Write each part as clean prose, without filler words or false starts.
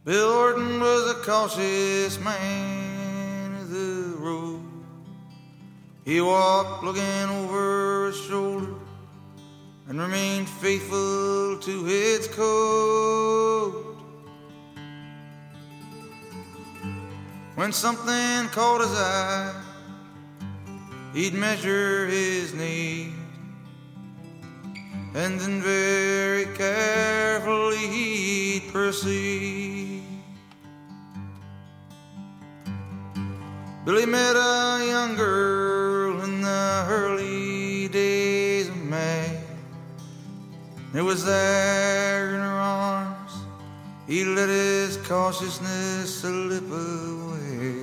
Bill Orton was a cautious man of the road. He walked looking over his shoulder and remained faithful to its code. When something caught his eye, he'd measure his need, and then very carefully he'd proceed. Billy met a young girl in the early days of May. It was there in her arms he let his cautiousness slip away.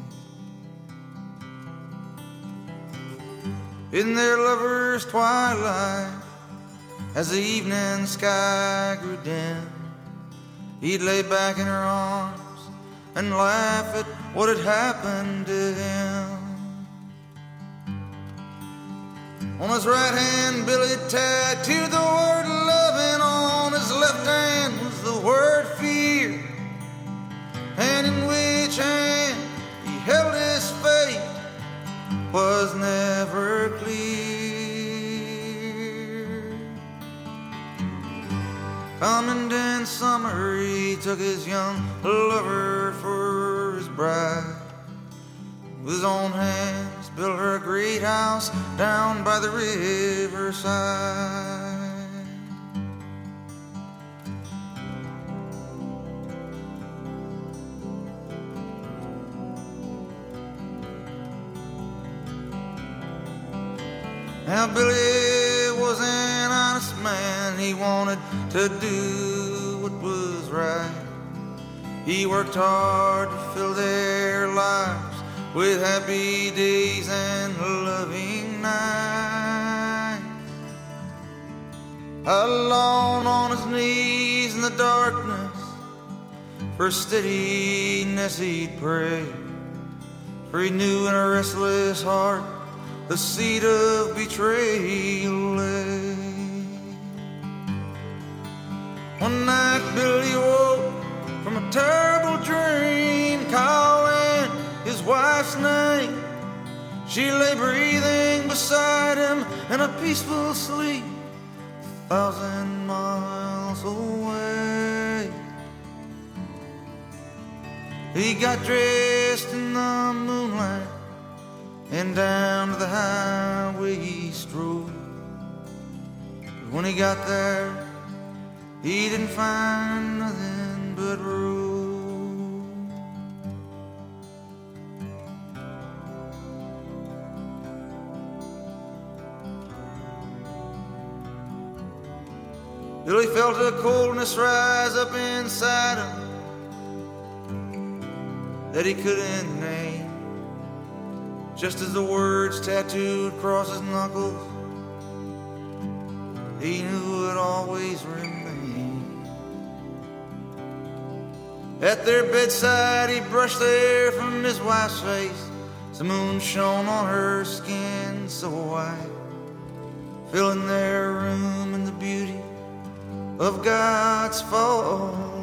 In their lovers' twilight, as the evening sky grew dim, he'd lay back in her arms and laugh at what had happened to him. On his right hand, Billy tattooed the word love, and on his left hand was the word fear. And in which hand he held his fate was never clear. Coming in summer, he took his young lover for his bride. With his own hands, built her a great house down by the riverside. Now Billy was an honest man. He wanted to do what was right. He worked hard to fill their lives with happy days and loving nights. Alone on his knees in the darkness, for steadiness he'd pray. For he knew in a restless heart the seed of betrayal lay. One night Billy woke from a terrible dream, calling his wife's name. She lay breathing beside him in a peaceful sleep, 1,000 miles away. He got dressed in the moonlight and down to the highway he strode. But when he got there, he didn't find nothing but road. Billy felt a coldness rise up inside him that he couldn't name. Just as the words tattooed across his knuckles, he knew it always remained. At their bedside, he brushed the hair from his wife's face. The moon shone on her skin so white, filling their room in the beauty of God's fall.